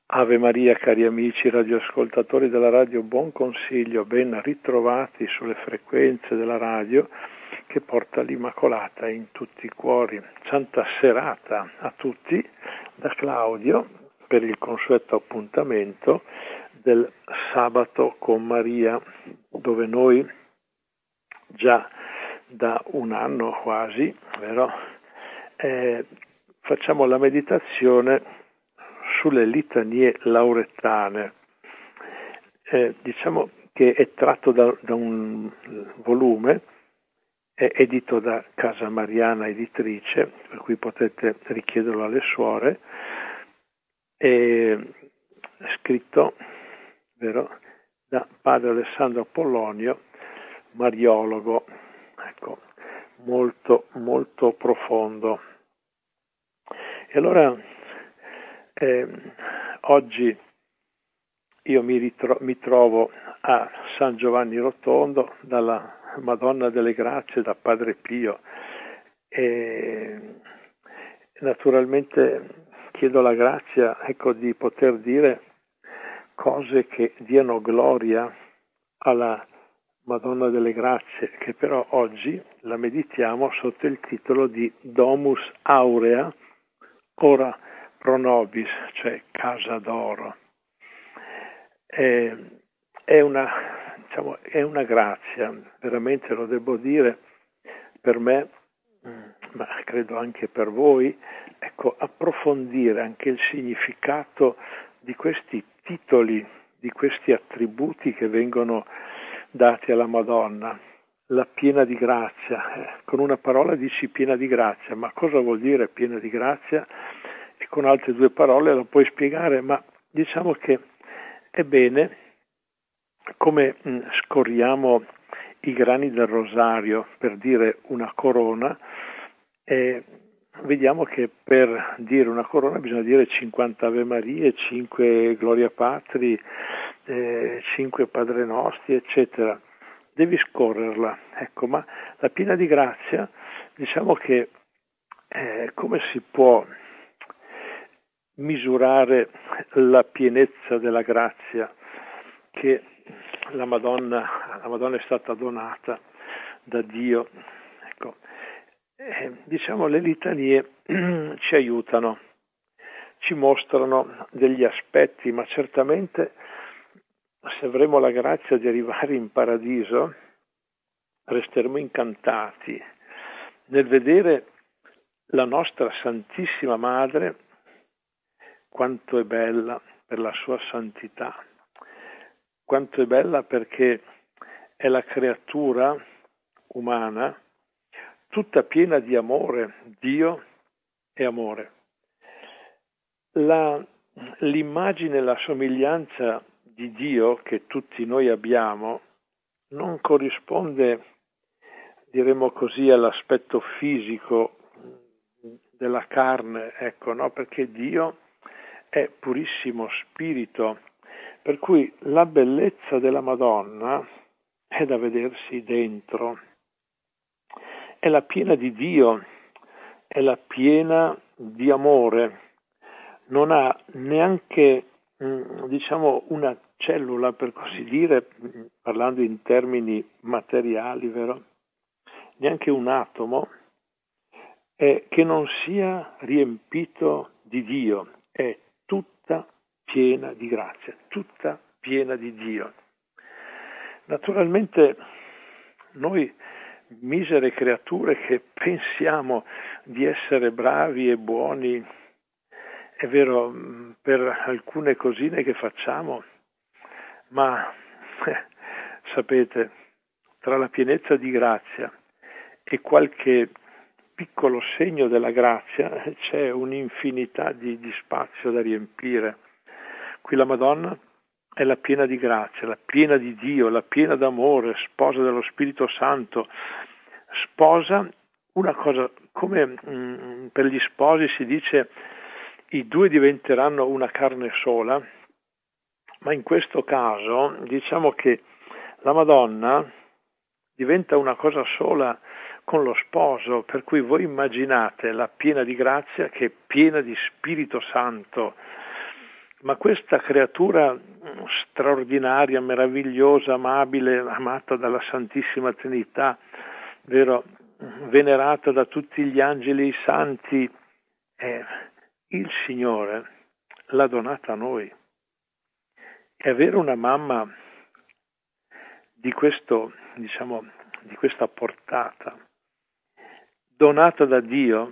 Ave Maria, cari amici radioascoltatori della Radio Buon Consiglio, ben ritrovati sulle frequenze della radio che porta l'Immacolata in tutti i cuori. Santa serata a tutti da Claudio per il consueto appuntamento del sabato con Maria, dove noi già da un anno quasi, vero? Facciamo la meditazione sulle litanie lauretane. Diciamo che è tratto da un volume edito da Casa Mariana Editrice, per cui potete richiederlo alle suore, è scritto, vero, da padre Alessandro Pollonio, mariologo, ecco, molto molto profondo. E allora oggi io mi trovo a San Giovanni Rotondo dalla Madonna delle Grazie, da Padre Pio, e naturalmente chiedo la grazia, ecco, di poter dire cose che diano gloria alla Madonna delle Grazie, che però oggi la meditiamo sotto il titolo di Domus Aurea Ora Pro Nobis, cioè casa d'oro. È una grazia, veramente lo devo dire, per me, ma credo anche per voi, ecco, approfondire anche il significato di questi titoli, di questi attributi che vengono dati alla Madonna. La piena di grazia, con una parola dici piena di grazia, ma cosa vuol dire piena di grazia? E con altre due parole lo puoi spiegare, ma diciamo che è bene, come scorriamo i grani del rosario per dire una corona, vediamo che per dire una corona bisogna dire 50 Ave Marie, 5 Gloria Patri, 5 Padre Nostri, eccetera. Devi scorrerla, ecco, ma la piena di grazia, diciamo che come si può misurare la pienezza della grazia che la Madonna è stata donata da Dio? Ecco, diciamo le litanie ci aiutano, ci mostrano degli aspetti, ma certamente se avremo la grazia di arrivare in paradiso resteremo incantati nel vedere la nostra Santissima Madre, quanto è bella per la sua santità, quanto è bella perché è la creatura umana tutta piena di amore. Dio è amore. L'immagine e la somiglianza di Dio che tutti noi abbiamo non corrisponde, diremmo così, all'aspetto fisico della carne, ecco, no? Perché Dio è purissimo spirito, per cui la bellezza della Madonna è da vedersi dentro. È la piena di Dio, è la piena di amore, non ha neanche, diciamo, una cellula, per così dire, parlando in termini materiali, vero? Neanche un atomo che non sia riempito di Dio, è tutta piena di grazia, tutta piena di Dio. Naturalmente noi misere creature che pensiamo di essere bravi e buoni, è vero, per alcune cosine che facciamo, ma sapete, tra la pienezza di grazia e qualche piccolo segno della grazia c'è un'infinità di spazio da riempire. Qui la Madonna è la piena di grazia, la piena di Dio, la piena d'amore, sposa dello Spirito Santo, sposa una cosa, come per gli sposi si dice i due diventeranno una carne sola, ma in questo caso diciamo che la Madonna diventa una cosa sola con lo sposo, per cui voi immaginate la piena di grazia che è piena di Spirito Santo, ma questa creatura straordinaria, meravigliosa, amabile, amata dalla Santissima Trinità, vero, venerata da tutti gli angeli e i santi, il Signore l'ha donata a noi. E avere una mamma di questo, diciamo, di questa portata, donata da Dio,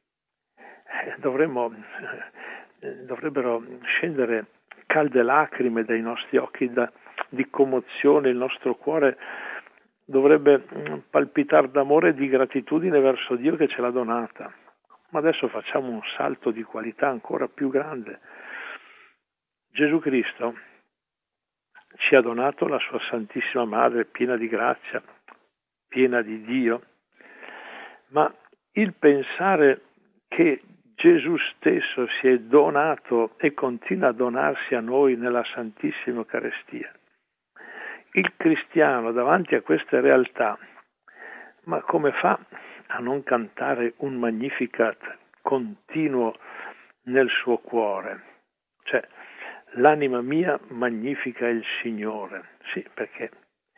dovrebbero scendere calde lacrime dai nostri occhi di commozione, il nostro cuore dovrebbe palpitare d'amore e di gratitudine verso Dio che ce l'ha donata. Ma adesso facciamo un salto di qualità ancora più grande. Gesù Cristo ci ha donato la sua Santissima Madre, piena di grazia, piena di Dio, ma il pensare che Gesù stesso si è donato e continua a donarsi a noi nella Santissima Eucaristia. Il cristiano davanti a queste realtà, ma come fa a non cantare un Magnificat continuo nel suo cuore? Cioè, l'anima mia magnifica il Signore. Sì, perché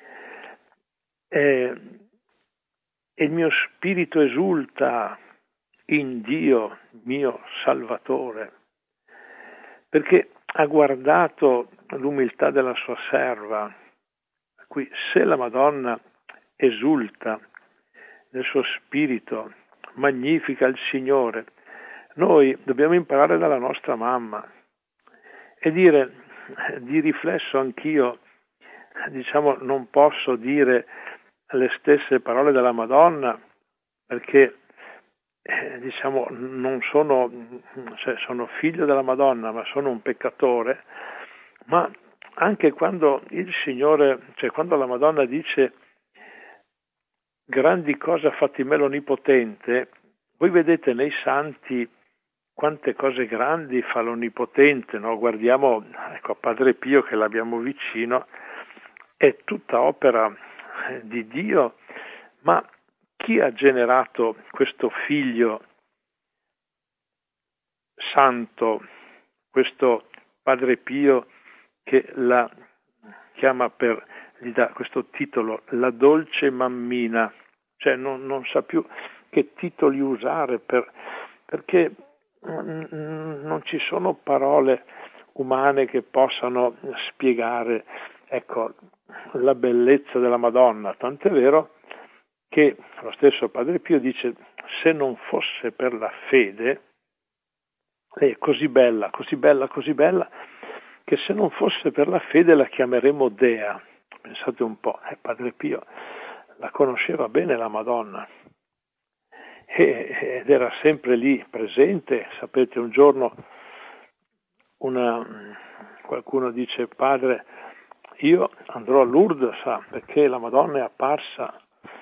il mio spirito esulta in Dio, mio Salvatore, perché ha guardato l'umiltà della sua serva. Qui, se la Madonna esulta nel suo spirito, magnifica il Signore, noi dobbiamo imparare dalla nostra mamma e dire, di riflesso anch'io, diciamo, non posso dire le stesse parole della Madonna perché diciamo non sono, cioè sono figlio della Madonna, ma sono un peccatore. Ma anche quando il Signore, cioè quando la Madonna dice grandi cose ha fatto in me l'Onnipotente, voi vedete nei santi quante cose grandi fa l'Onnipotente, no? Guardiamo, ecco, Padre Pio che l'abbiamo vicino, è tutta opera di Dio, ma chi ha generato questo figlio santo, questo Padre Pio che la chiama gli dà questo titolo, la dolce mammina, cioè non sa più che titoli usare perché non ci sono parole umane che possano spiegare, ecco, la bellezza della Madonna, tant'è vero che lo stesso Padre Pio dice: se non fosse per la fede, lei è così bella, così bella, così bella, che se non fosse per la fede la chiameremo Dea. Pensate un po', Padre Pio la conosceva bene la Madonna ed era sempre lì presente. Sapete, un giorno qualcuno dice: padre, io andrò a Lourdes, perché la Madonna è apparsa,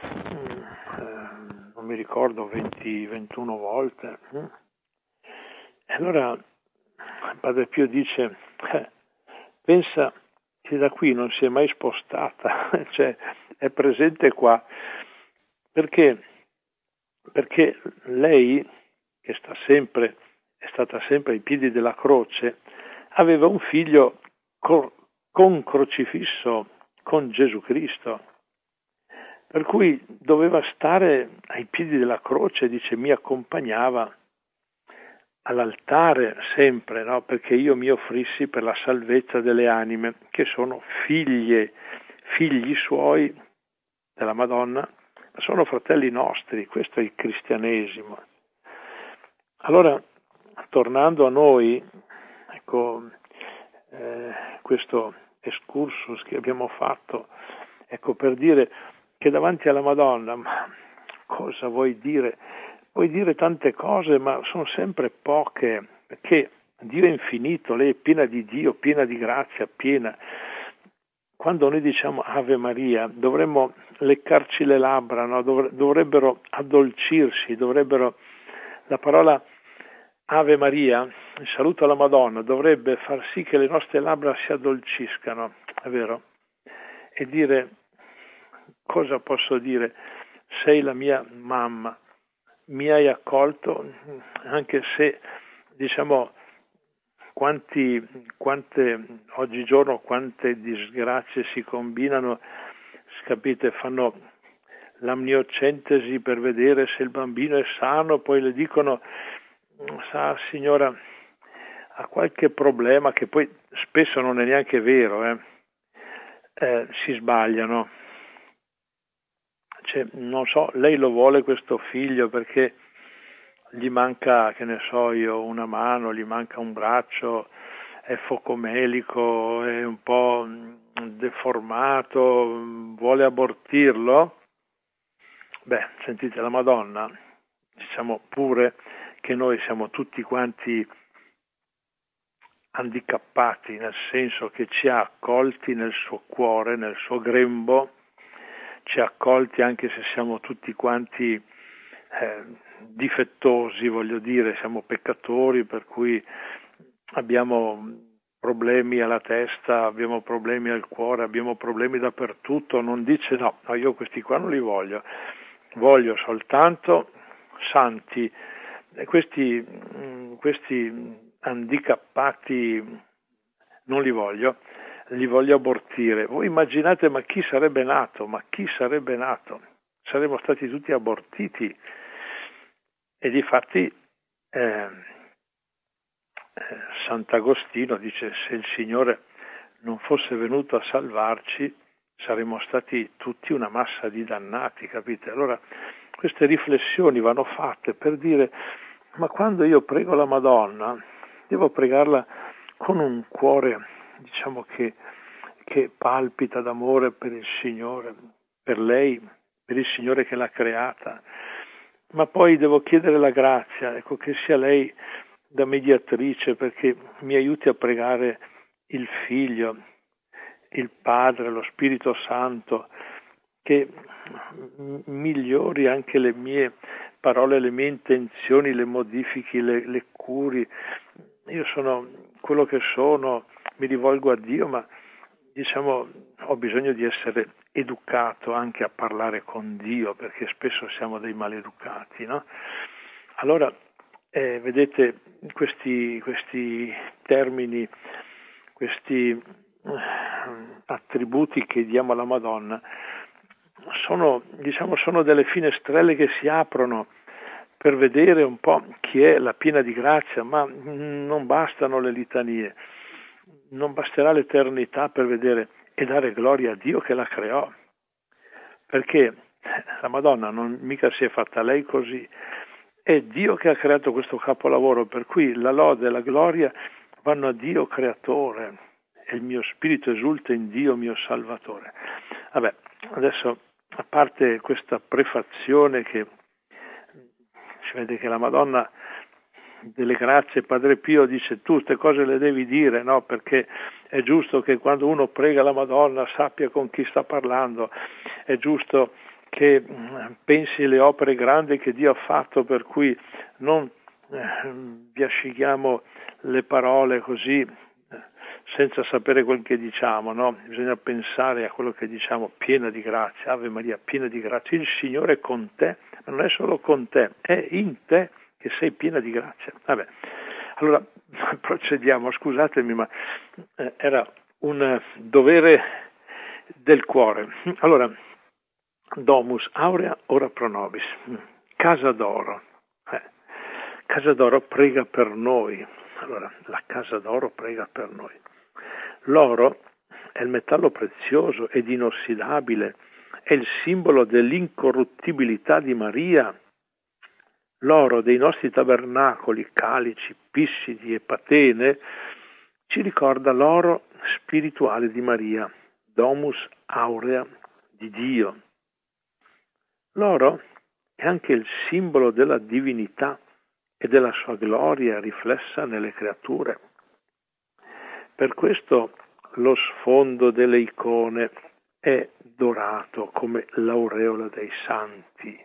non mi ricordo, 20-21 volte. E allora Padre Pio dice: pensa che da qui non si è mai spostata, cioè è presente qua, perché lei, che è stata sempre ai piedi della croce, aveva un figlio con crocifisso, con Gesù Cristo, per cui doveva stare ai piedi della croce, dice, mi accompagnava all'altare sempre, no? Perché io mi offrissi per la salvezza delle anime, che sono figli suoi della Madonna, ma sono fratelli nostri. Questo è il cristianesimo. Allora, tornando a noi, ecco, questo excursus che abbiamo fatto, ecco, per dire che davanti alla Madonna, ma cosa vuoi dire? Puoi dire tante cose, ma sono sempre poche, perché Dio è infinito, lei è piena di Dio, piena di grazia, piena. Quando noi diciamo Ave Maria, dovremmo leccarci le labbra, no? Dovrebbero addolcirsi, la parola Ave Maria, il saluto alla Madonna, dovrebbe far sì che le nostre labbra si addolciscano, è vero? E dire, cosa posso dire? Sei la mia mamma. Mi hai accolto, anche se, diciamo, oggigiorno quante disgrazie si combinano, capite, fanno l'amniocentesi per vedere se il bambino è sano, poi le dicono, sa signora, ha qualche problema, che poi spesso non è neanche vero, si sbagliano. Cioè, non so, lei lo vuole questo figlio perché gli manca, che ne so io, una mano, gli manca un braccio, è focomelico, è un po' deformato, vuole abortirlo? Beh, sentite, la Madonna, diciamo pure che noi siamo tutti quanti handicappati, nel senso che ci ha accolti nel suo cuore, nel suo grembo, ci ha accolti anche se siamo tutti quanti difettosi, voglio dire, siamo peccatori, per cui abbiamo problemi alla testa, abbiamo problemi al cuore, abbiamo problemi dappertutto. Non dice no, io questi qua non li voglio soltanto santi. E questi handicappati non li voglio abortire. Voi immaginate, ma chi sarebbe nato? Saremmo stati tutti abortiti. E difatti Sant'Agostino dice: se il Signore non fosse venuto a salvarci, saremmo stati tutti una massa di dannati, capite? Allora queste riflessioni vanno fatte per dire: ma quando io prego la Madonna, devo pregarla con un cuore, diciamo, che palpita d'amore per il Signore, per lei, per il Signore che l'ha creata. Ma poi devo chiedere la grazia, ecco, che sia lei da mediatrice, perché mi aiuti a pregare il Figlio, il Padre, lo Spirito Santo, che migliori anche le mie parole, le mie intenzioni, le modifichi, le curi. Io sono quello che sono, mi rivolgo a Dio, ma diciamo ho bisogno di essere educato anche a parlare con Dio, perché spesso siamo dei maleducati, no? Allora, vedete, questi termini, questi attributi che diamo alla Madonna sono delle finestrelle che si aprono per vedere un po' chi è la piena di grazia, ma non bastano le litanie, non basterà l'eternità per vedere e dare gloria a Dio che la creò, perché la Madonna non mica si è fatta lei così, è Dio che ha creato questo capolavoro, per cui la lode e la gloria vanno a Dio creatore, e il mio spirito esulta in Dio mio Salvatore. Vabbè, adesso, a parte questa prefazione che si vede che la Madonna delle Grazie, Padre Pio dice: tu queste cose le devi dire, no? Perché è giusto che quando uno prega la Madonna sappia con chi sta parlando, è giusto che pensi alle opere grandi che Dio ha fatto, per cui non vi asciughiamo le parole così senza sapere quel che diciamo, no? Bisogna pensare a quello che diciamo: piena di grazia, Ave Maria, piena di grazia, il Signore è con te, ma non è solo con te, è in te che sei piena di grazia. Vabbè, allora procediamo, scusatemi, ma era un dovere del cuore. Allora, Domus aurea ora pro nobis, casa d'oro. Casa d'oro prega per noi. Allora, la casa d'oro prega per noi. L'oro è il metallo prezioso ed inossidabile, è il simbolo dell'incorruttibilità di Maria. L'oro dei nostri tabernacoli, calici, pissidi e patene, ci ricorda l'oro spirituale di Maria, domus aurea di Dio. L'oro è anche il simbolo della divinità e della sua gloria riflessa nelle creature. Per questo lo sfondo delle icone è dorato come l'aureola dei santi.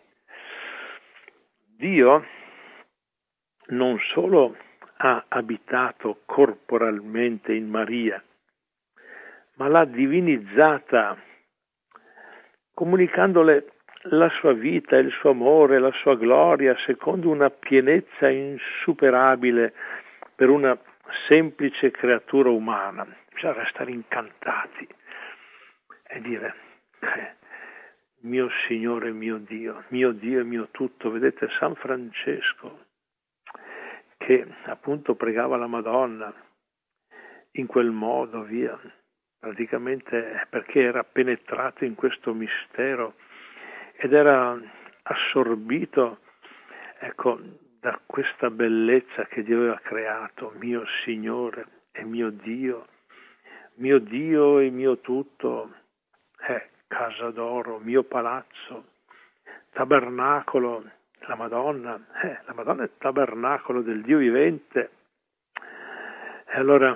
Dio non solo ha abitato corporalmente in Maria, ma l'ha divinizzata, comunicandole la sua vita, il suo amore, la sua gloria, secondo una pienezza insuperabile, per una semplice creatura umana. Bisogna restare incantati e dire, mio Signore, mio Dio e mio tutto. Vedete San Francesco, che appunto pregava la Madonna in quel modo, via, praticamente perché era penetrato in questo mistero ed era assorbito, ecco, da questa bellezza che Dio aveva creato, mio Signore e mio Dio e mio tutto, casa d'oro, mio palazzo, tabernacolo, la Madonna è il tabernacolo del Dio vivente. E allora,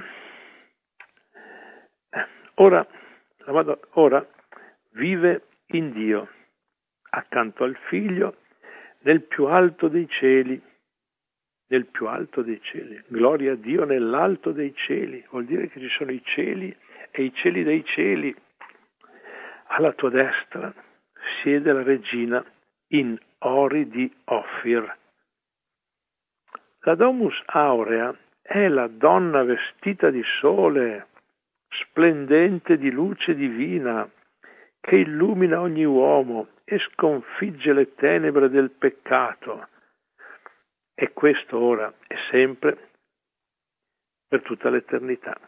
ora vive in Dio, accanto al Figlio, nel più alto dei cieli, gloria a Dio nell'alto dei cieli, vuol dire che ci sono i cieli e i cieli dei cieli. Alla tua destra siede la regina in ori di Ofir. La Domus Aurea è la donna vestita di sole, splendente di luce divina, che illumina ogni uomo e sconfigge le tenebre del peccato. E questo ora e sempre, per tutta l'eternità.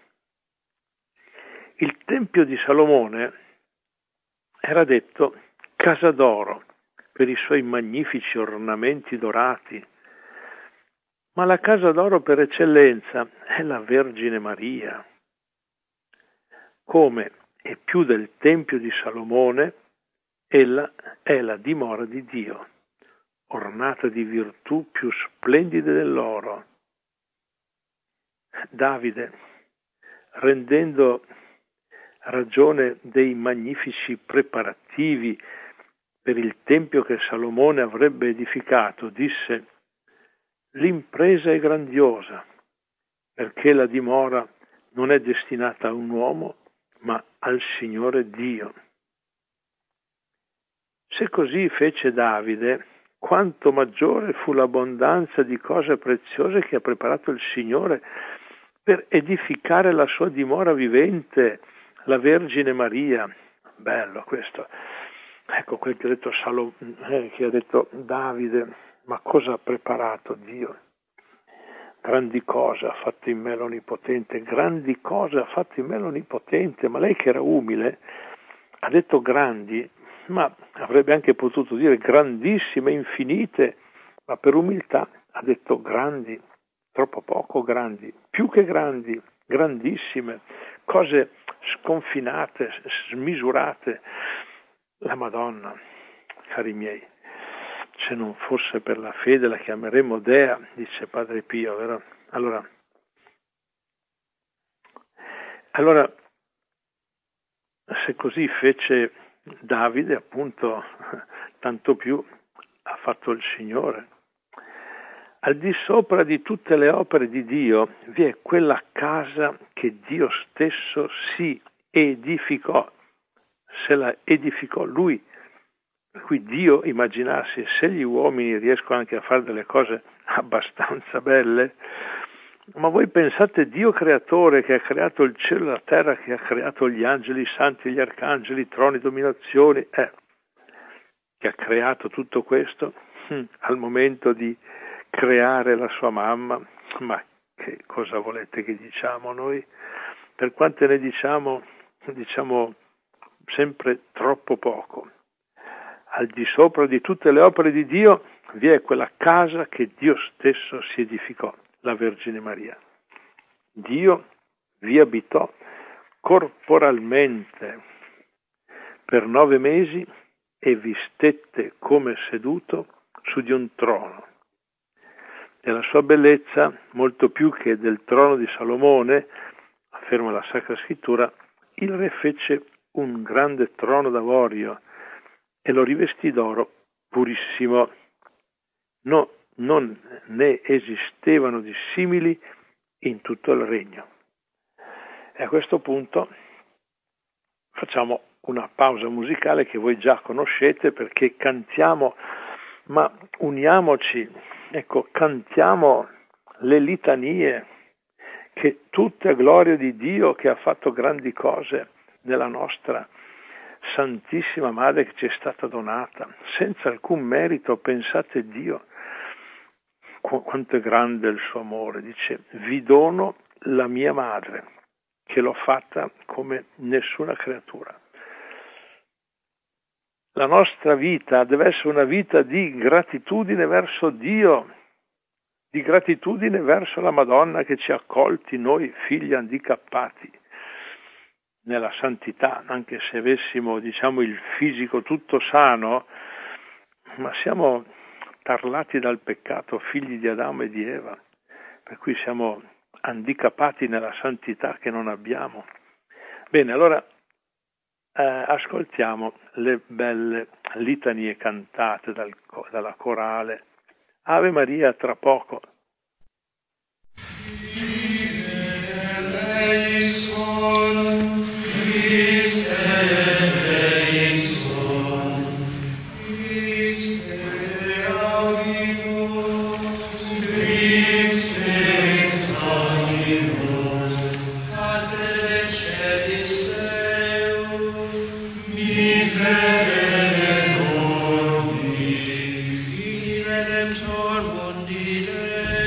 Il Tempio di Salomone era detto casa d'oro per i suoi magnifici ornamenti dorati, ma la casa d'oro per eccellenza è la Vergine Maria. Come e più del Tempio di Salomone, ella è la dimora di Dio, ornata di virtù più splendide dell'oro. Davide, rendendo ragione dei magnifici preparativi per il Tempio che Salomone avrebbe edificato, disse: l'impresa è grandiosa, perché la dimora non è destinata a un uomo, ma al Signore Dio. Se così fece Davide, quanto maggiore fu l'abbondanza di cose preziose che ha preparato il Signore per edificare la sua dimora vivente, la Vergine Maria. Bello questo. Ecco quel che ha detto Davide, ma cosa ha preparato Dio? Grandi cose ha fatto in me l'Onnipotente, grandi cose ha fatto in me l'Onnipotente, ma lei che era umile ha detto grandi, ma avrebbe anche potuto dire grandissime, infinite, ma per umiltà ha detto grandi, troppo poco grandi, più che grandi, grandissime, cose sconfinate, smisurate. La Madonna, cari miei, se non fosse per la fede la chiameremmo Dea, dice Padre Pio, vero? Allora, se così fece Davide, appunto, tanto più ha fatto il Signore. Al di sopra di tutte le opere di Dio vi è quella casa che Dio stesso si edificò, se la edificò Lui. Per cui Dio, immaginarsi, se gli uomini riescono anche a fare delle cose abbastanza belle, ma voi pensate Dio creatore che ha creato il cielo e la terra, che ha creato gli angeli, i santi, gli arcangeli, i troni, dominazioni, che ha creato tutto questo, al momento di creare la sua mamma, ma che cosa volete che diciamo noi? Per quante ne diciamo sempre troppo poco. Al di sopra di tutte le opere di Dio vi è quella casa che Dio stesso si edificò, la Vergine Maria. Dio vi abitò corporalmente per 9 mesi e vi stette come seduto su di un trono. Della sua bellezza, molto più che del trono di Salomone, afferma la Sacra Scrittura, il re fece un grande trono d'avorio e lo rivestì d'oro purissimo. No, non ne esistevano di simili in tutto il regno. E a questo punto facciamo una pausa musicale che voi già conoscete, perché cantiamo, ma uniamoci, ecco, cantiamo le litanie che tutta gloria di Dio che ha fatto grandi cose nella nostra Santissima Madre che ci è stata donata, senza alcun merito. Pensate Dio, quanto è grande il suo amore, dice: vi dono la mia madre, che l'ho fatta come nessuna creatura. La nostra vita deve essere una vita di gratitudine verso Dio, di gratitudine verso la Madonna che ci ha accolti noi figli handicappati nella santità, anche se avessimo, diciamo, il fisico tutto sano, ma siamo tarlati dal peccato, figli di Adamo e di Eva, per cui siamo handicappati nella santità che non abbiamo. Bene, allora ascoltiamo le belle litanie cantate dalla corale. Ave Maria tra poco. Redemptor mundi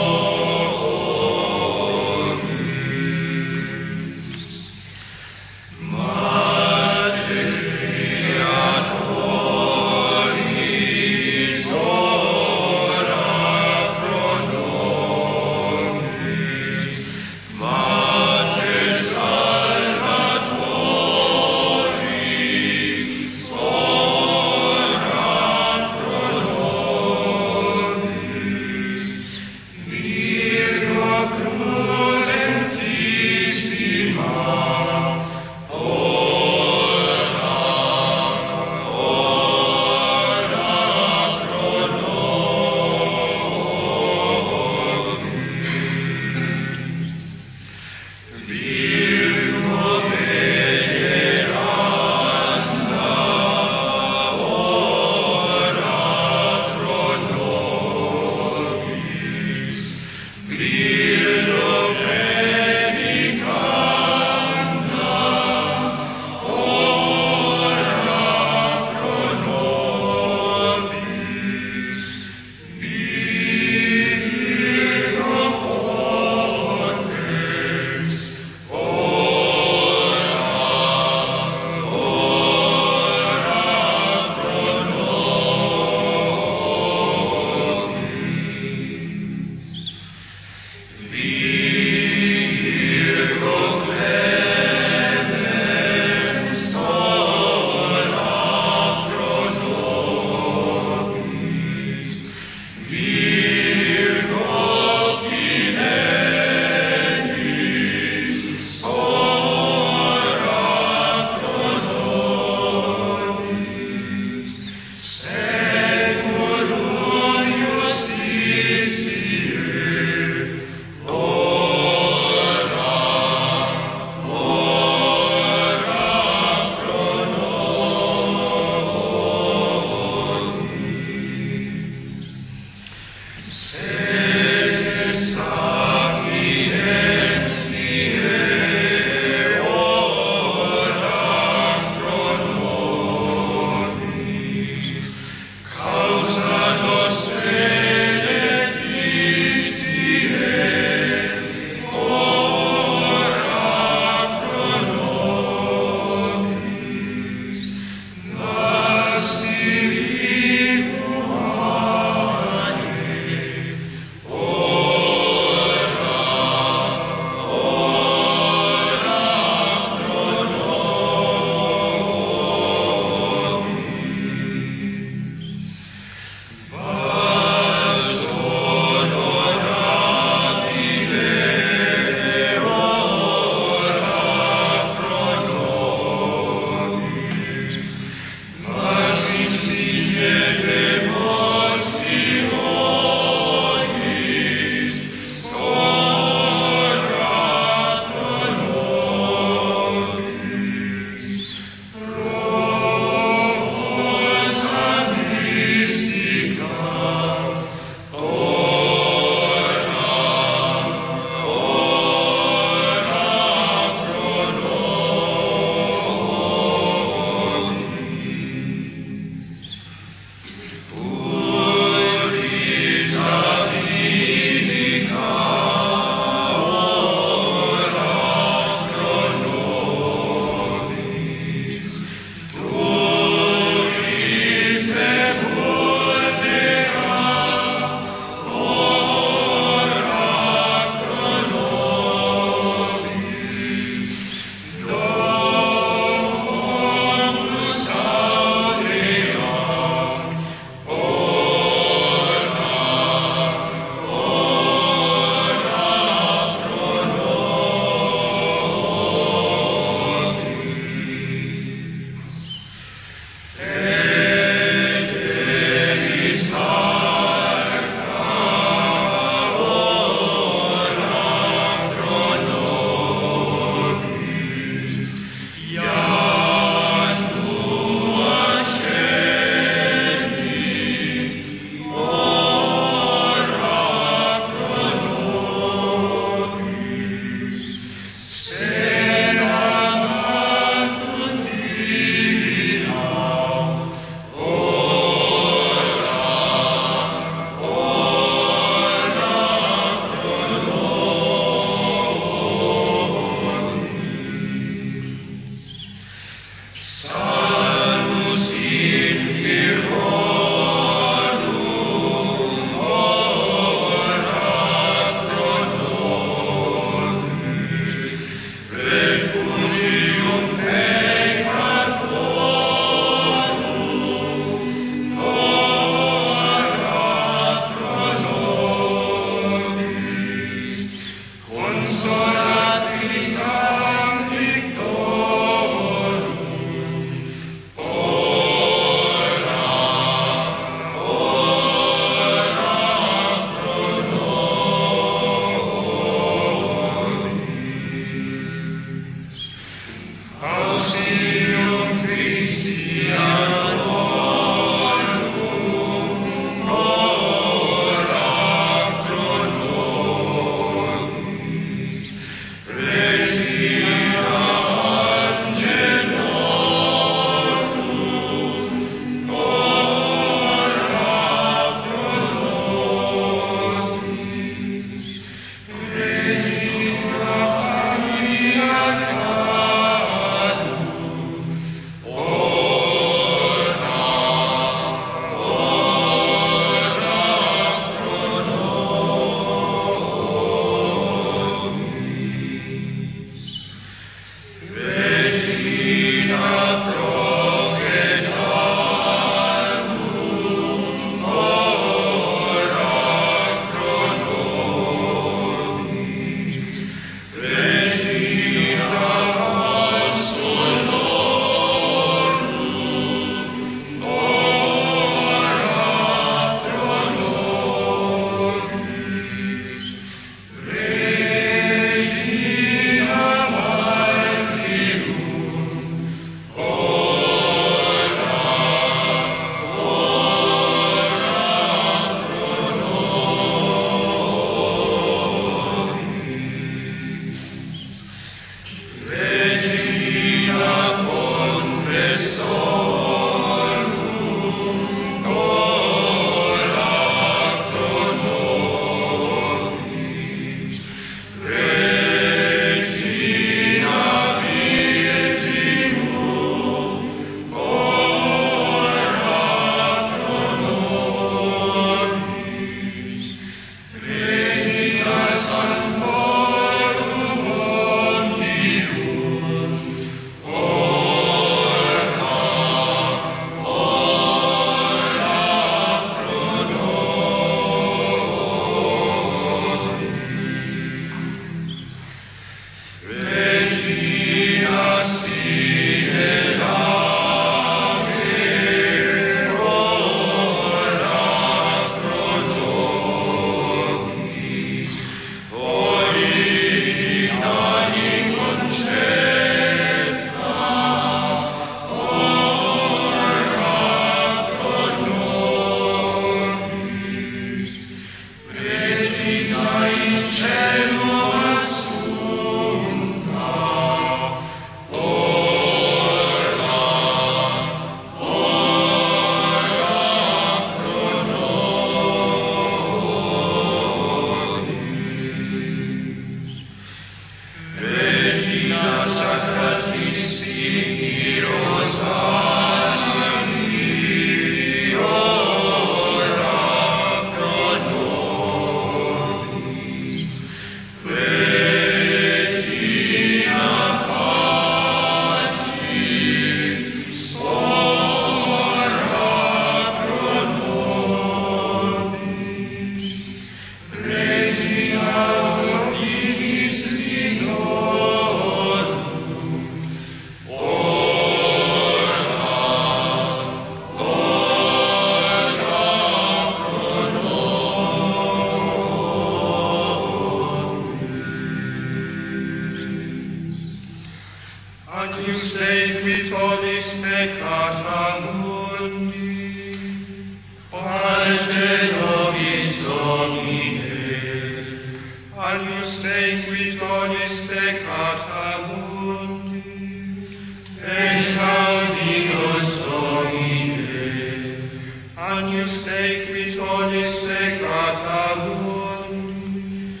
consecrata sunt,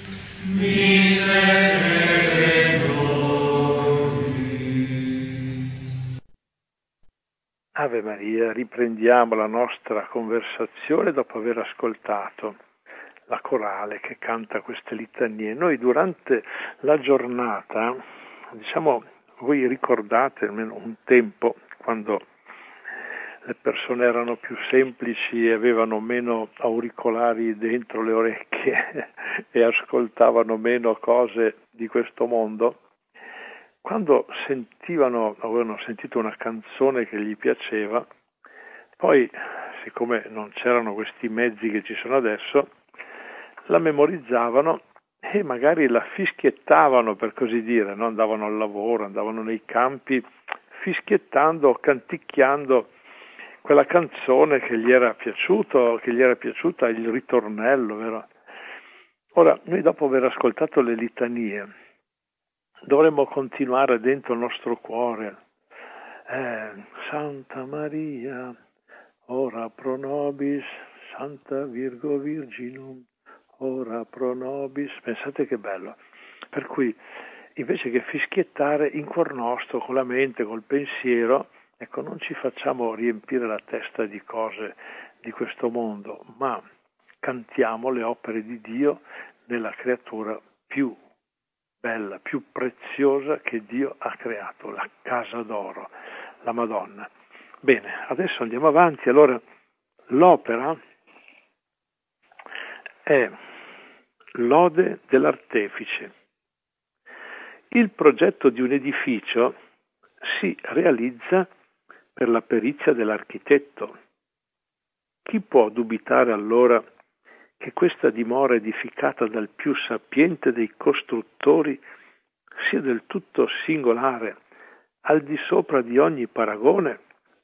miserere nobis. Ave Maria, riprendiamo la nostra conversazione dopo aver ascoltato la corale che canta queste litanie. Noi durante la giornata, voi ricordate almeno un tempo quando le persone erano più semplici e avevano meno auricolari dentro le orecchie e ascoltavano meno cose di questo mondo, quando avevano sentito una canzone che gli piaceva, poi, siccome non c'erano questi mezzi che ci sono adesso, la memorizzavano e magari la fischiettavano, per così dire, no? Andavano al lavoro, andavano nei campi, fischiettando, canticchiando quella canzone che gli era piaciuta, il ritornello, vero? Ora, noi dopo aver ascoltato le litanie, dovremmo continuare dentro il nostro cuore. Santa Maria, ora pro nobis, Santa Virgo Virginum, ora pro nobis. Pensate che bello. Per cui, invece che fischiettare in cuor nostro, con la mente, col pensiero, ecco, non ci facciamo riempire la testa di cose di questo mondo, ma cantiamo le opere di Dio nella creatura più bella, più preziosa che Dio ha creato, la casa d'oro, la Madonna. Bene, adesso andiamo avanti. Allora, l'opera è l'ode dell'artefice. Il progetto di un edificio si realizza per la perizia dell'architetto. Chi può dubitare allora che questa dimora edificata dal più sapiente dei costruttori sia del tutto singolare, al di sopra di ogni paragone?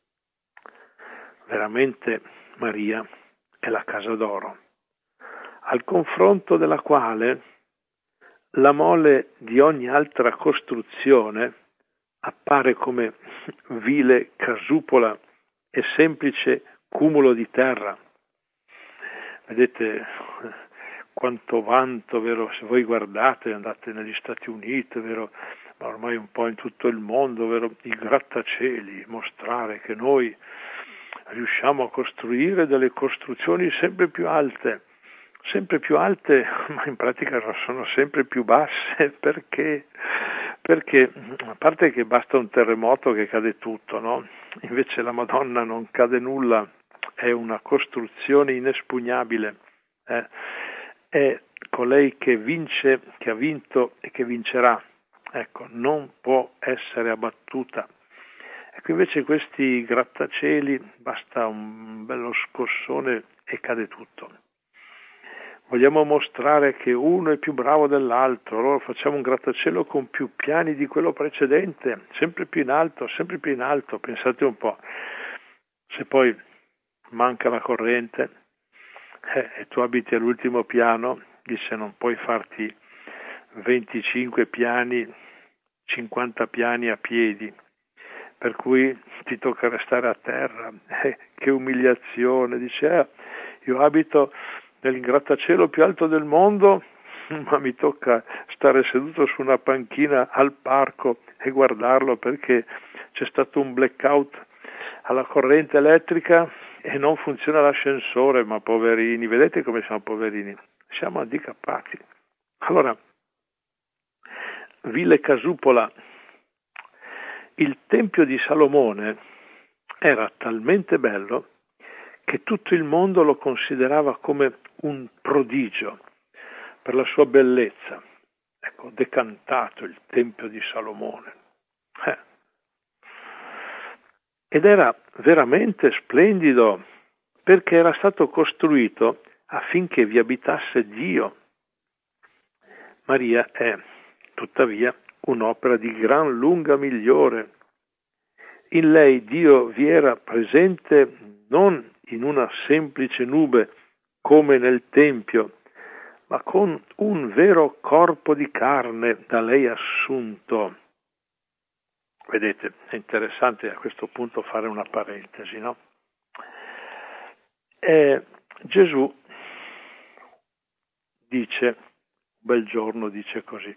Veramente Maria è la casa d'oro, al confronto della quale la mole di ogni altra costruzione appare come vile casupola e semplice cumulo di terra. Vedete quanto vanto, vero? Se voi guardate, andate negli Stati Uniti, vero? Ma ormai un po' in tutto il mondo, vero? I grattacieli, mostrare che noi riusciamo a costruire delle costruzioni sempre più alte, ma in pratica sono sempre più basse, perché a parte che basta un terremoto che cade tutto, no? Invece la Madonna non cade nulla, è una costruzione inespugnabile, è colei che vince, che ha vinto e che vincerà, ecco, non può essere abbattuta. Ecco, invece questi grattacieli basta un bello scossone e cade tutto. Vogliamo mostrare che uno è più bravo dell'altro, allora facciamo un grattacielo con più piani di quello precedente, sempre più in alto, pensate un po'. Se poi manca la corrente e tu abiti all'ultimo piano, dice non puoi farti 25 piani, 50 piani a piedi, per cui ti tocca restare a terra, che umiliazione, dice io abito nel grattacielo più alto del mondo, ma mi tocca stare seduto su una panchina al parco e guardarlo perché c'è stato un blackout alla corrente elettrica e non funziona l'ascensore, ma poverini, vedete come siamo poverini, siamo handicappati. Allora, vile casupola, il Tempio di Salomone era talmente bello che tutto il mondo lo considerava come un prodigio per la sua bellezza. Ecco, decantato il Tempio di Salomone. Ed era veramente splendido perché era stato costruito affinché vi abitasse Dio. Maria è, tuttavia, un'opera di gran lunga migliore. In lei Dio vi era presente non in una semplice nube come nel Tempio, ma con un vero corpo di carne da lei assunto. Vedete, è interessante a questo punto fare una parentesi, no? Gesù dice, un bel giorno dice così: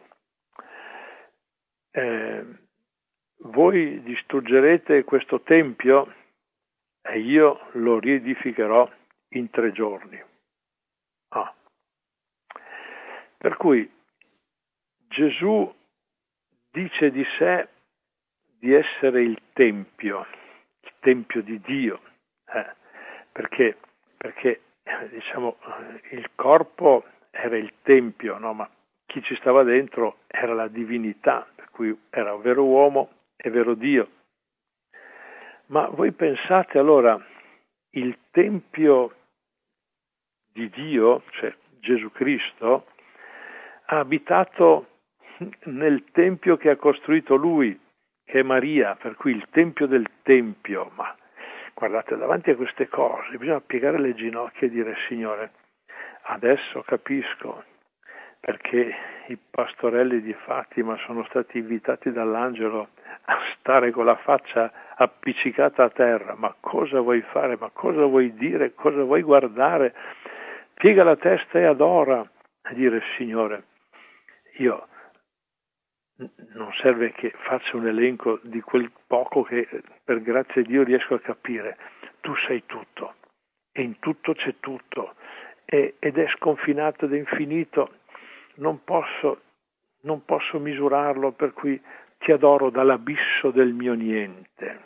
voi distruggerete questo tempio e io lo riedificherò in 3 giorni. Ah. Per cui Gesù dice di sé di essere il tempio di Dio, perché diciamo il corpo era il tempio, no? Ma chi ci stava dentro era la divinità, per cui era vero uomo e vero Dio. Ma voi pensate allora, il tempio di Dio, cioè Gesù Cristo, ha abitato nel tempio che ha costruito lui, che è Maria, per cui il tempio del tempio. Ma guardate, davanti a queste cose bisogna piegare le ginocchia e dire: Signore, adesso capisco perché i pastorelli di Fatima sono stati invitati dall'angelo a stare con la faccia appiccicata a terra. Ma cosa vuoi fare? Ma cosa vuoi dire? Cosa vuoi guardare? Piega la testa e adora, a dire: Signore, io non serve che faccia un elenco di quel poco che per grazia di Dio riesco a capire. Tu sei tutto e in tutto c'è tutto ed è sconfinato ed è infinito. Non posso misurarlo, per cui ti adoro dall'abisso del mio niente.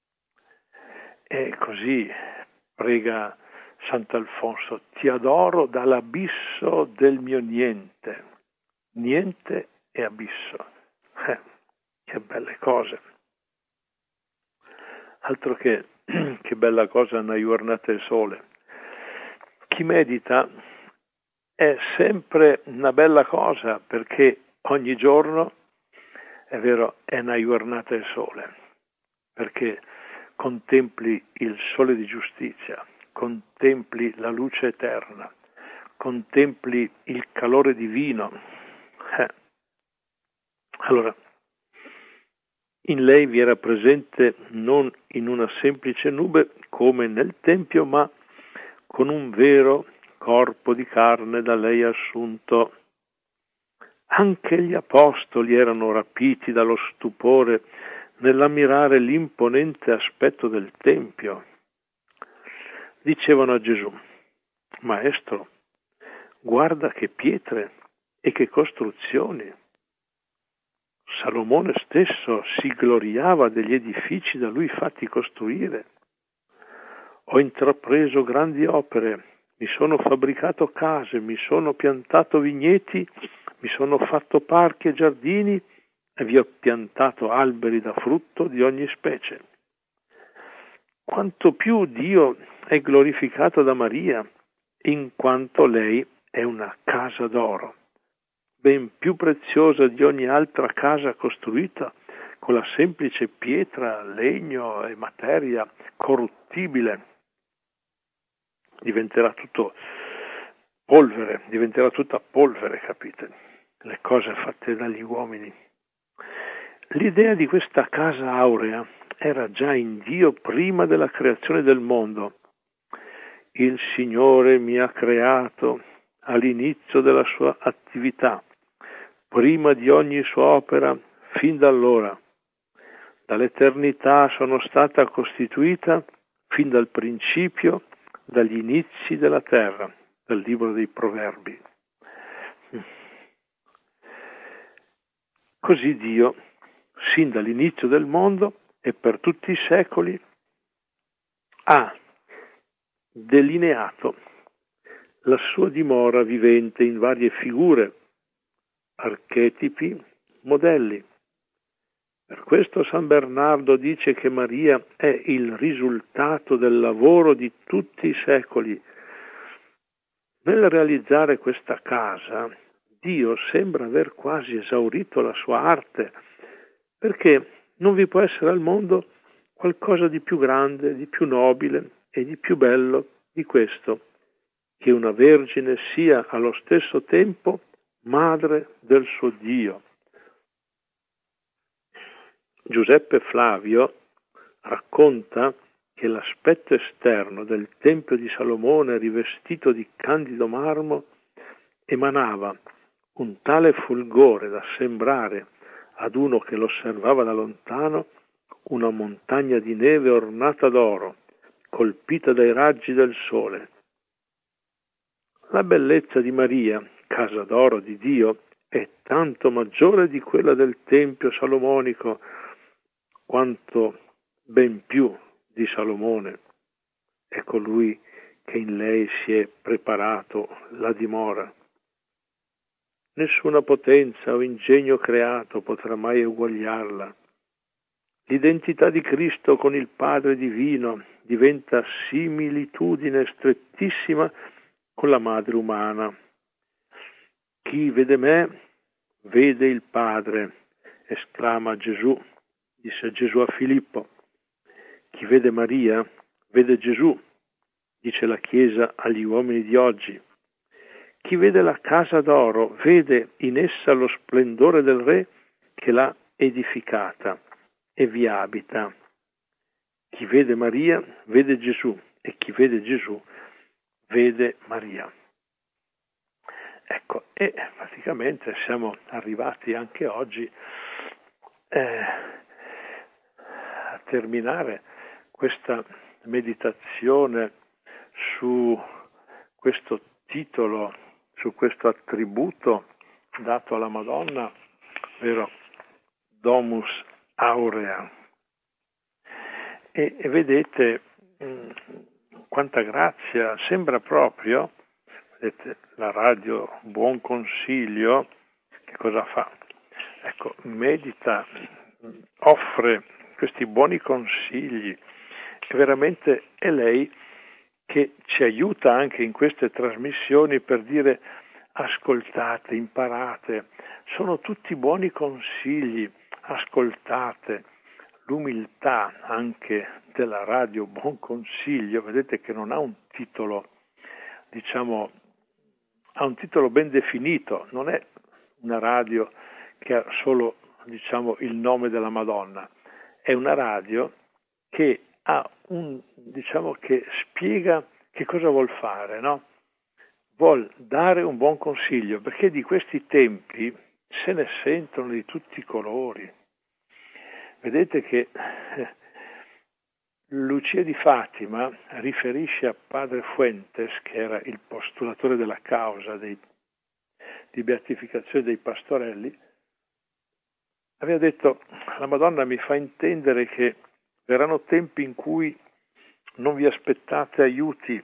E così prega Sant'Alfonso: ti adoro dall'abisso del mio niente. Niente e abisso. Che belle cose. Altro che bella cosa una giornata al sole. Chi medita è sempre una bella cosa, perché ogni giorno, è vero, è una giornata al sole, perché contempli il sole di giustizia, contempli la luce eterna, contempli il calore divino. Allora, in lei vi era presente non in una semplice nube come nel Tempio, ma con un vero corpo di carne da lei assunto. Anche gli apostoli erano rapiti dallo stupore nell'ammirare l'imponente aspetto del Tempio. Dicevano a Gesù: Maestro, guarda che pietre e che costruzioni! Salomone stesso si gloriava degli edifici da lui fatti costruire. Ho intrapreso grandi opere, mi sono fabbricato case, mi sono piantato vigneti, mi sono fatto parchi e giardini e vi ho piantato alberi da frutto di ogni specie. Quanto più Dio è glorificato da Maria, in quanto lei è una casa d'oro, ben più preziosa di ogni altra casa costruita con la semplice pietra, legno e materia corruttibile. Diventerà tutto polvere, diventerà tutta polvere, capite? Le cose fatte dagli uomini. L'idea di questa casa aurea era già in Dio prima della creazione del mondo. Il Signore mi ha creato all'inizio della sua attività, prima di ogni sua opera, fin da allora. Dall'eternità sono stata costituita, fin dal principio, dagli inizi della terra, dal libro dei Proverbi. Così Dio, sin dall'inizio del mondo e per tutti i secoli, ha delineato la sua dimora vivente in varie figure, archetipi, modelli. Per questo San Bernardo dice che Maria è il risultato del lavoro di tutti i secoli. Nel realizzare questa casa, Dio sembra aver quasi esaurito la sua arte, perché non vi può essere al mondo qualcosa di più grande, di più nobile e di più bello di questo, che una vergine sia allo stesso tempo madre del suo Dio. Giuseppe Flavio racconta che l'aspetto esterno del Tempio di Salomone rivestito di candido marmo emanava un tale fulgore da sembrare ad uno che l'osservava da lontano una montagna di neve ornata d'oro, colpita dai raggi del sole. La bellezza di Maria, casa d'oro di Dio, è tanto maggiore di quella del Tempio salomonico, quanto ben più di Salomone è colui che in lei si è preparato la dimora. Nessuna potenza o ingegno creato potrà mai eguagliarla. L'identità di Cristo con il Padre divino diventa similitudine strettissima con la madre umana. Chi vede me, vede il Padre, esclama Gesù, disse Gesù a Filippo. Chi vede Maria, vede Gesù, dice la Chiesa agli uomini di oggi. Chi vede la casa d'oro, vede in essa lo splendore del Re che l'ha edificata e vi abita. Chi vede Maria, vede Gesù, e chi vede Gesù, vede Maria. Ecco, e praticamente siamo arrivati anche oggi a terminare questa meditazione su questo titolo, su questo attributo dato alla Madonna, ovvero Domus Aurea. E vedete quanta grazia, sembra proprio, vedete, la radio Buon Consiglio, che cosa fa? Ecco, medita, offre questi buoni consigli, e veramente è lei che ci aiuta anche in queste trasmissioni per dire ascoltate, imparate, sono tutti buoni consigli, ascoltate. L'umiltà anche della radio Buon Consiglio, vedete che non ha un titolo, diciamo, ha un titolo ben definito, non è una radio che ha solo, diciamo, il nome della Madonna, è una radio che ha diciamo, che spiega che cosa vuol fare, no? Vuol dare un buon consiglio, perché di questi tempi se ne sentono di tutti i colori. Vedete che Lucia di Fatima riferisce a padre Fuentes, che era il postulatore della causa di beatificazione dei pastorelli, aveva detto: la Madonna mi fa intendere che verranno tempi in cui non vi aspettate aiuti,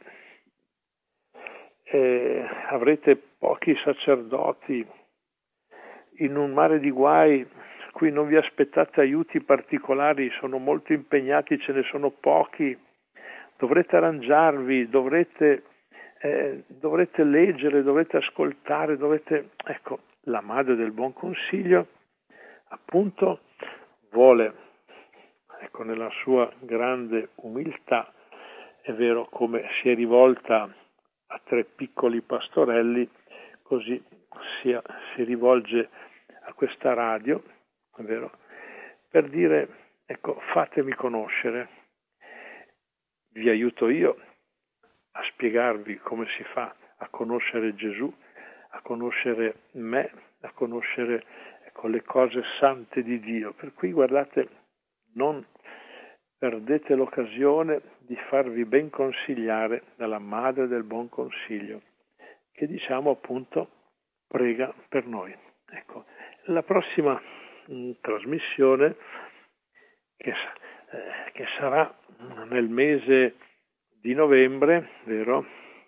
avrete pochi sacerdoti, in un mare di guai cui non vi aspettate aiuti particolari, sono molto impegnati, ce ne sono pochi, dovrete arrangiarvi, dovrete leggere, dovete ascoltare, Ecco, la Madre del Buon Consiglio appunto vuole, ecco, nella sua grande umiltà, è vero, come si è rivolta a 3 piccoli pastorelli, così si rivolge a questa radio, è vero, per dire, ecco, fatemi conoscere, vi aiuto io a spiegarvi come si fa a conoscere Gesù, a conoscere me, a conoscere, ecco, le cose sante di Dio. Per cui, guardate, non perdete l'occasione di farvi ben consigliare dalla Madre del Buon Consiglio, che, diciamo, appunto, prega per noi. Ecco, la prossima trasmissione, che sarà nel mese di novembre, vero?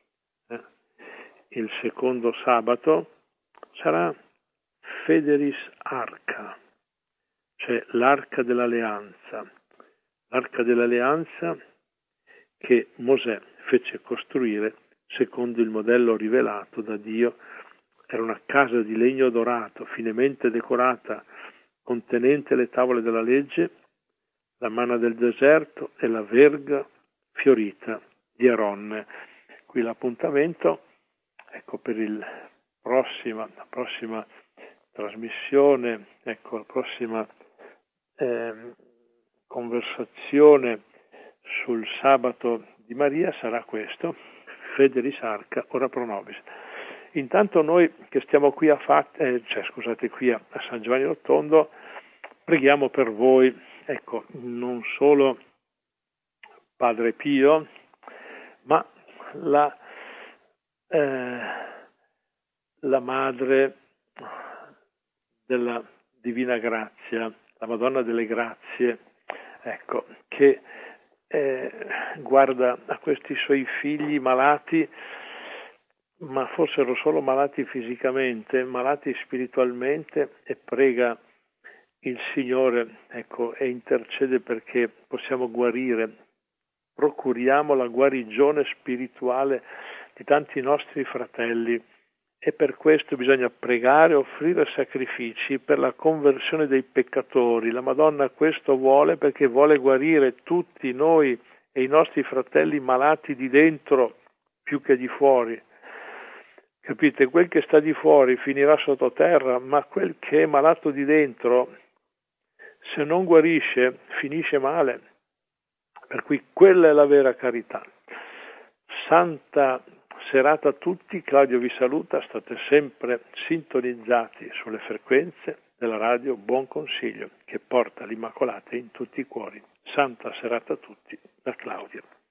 Il secondo sabato, sarà Federis Arca, cioè l'Arca dell'Alleanza. L'Arca dell'Alleanza che Mosè fece costruire secondo il modello rivelato da Dio. Era una casa di legno dorato, finemente decorata, contenente le tavole della legge, la manna del deserto e la verga fiorita di Aronne. Qui l'appuntamento, ecco, per la prossima trasmissione, ecco, la prossima conversazione sul sabato di Maria sarà questo, Federis Arca, ora pro nobis. Intanto noi che stiamo qui qui a San Giovanni Rotondo, preghiamo per voi, ecco, non solo Padre Pio, ma la Madre della Divina Grazia, la Madonna delle Grazie, ecco, che guarda a questi suoi figli malati, ma fossero solo malati fisicamente, malati spiritualmente, e prega il Signore, ecco, e intercede perché possiamo guarire. Procuriamo la guarigione spirituale di tanti nostri fratelli, e per questo bisogna pregare, offrire sacrifici per la conversione dei peccatori. La Madonna questo vuole, perché vuole guarire tutti noi e i nostri fratelli malati di dentro più che di fuori. Capite? Quel che sta di fuori finirà sottoterra, ma quel che è malato di dentro, se non guarisce, finisce male. Per cui quella è la vera carità. Santa serata a tutti, Claudio vi saluta, state sempre sintonizzati sulle frequenze della radio Buon Consiglio, che porta l'Immacolata in tutti i cuori. Santa serata a tutti da Claudio.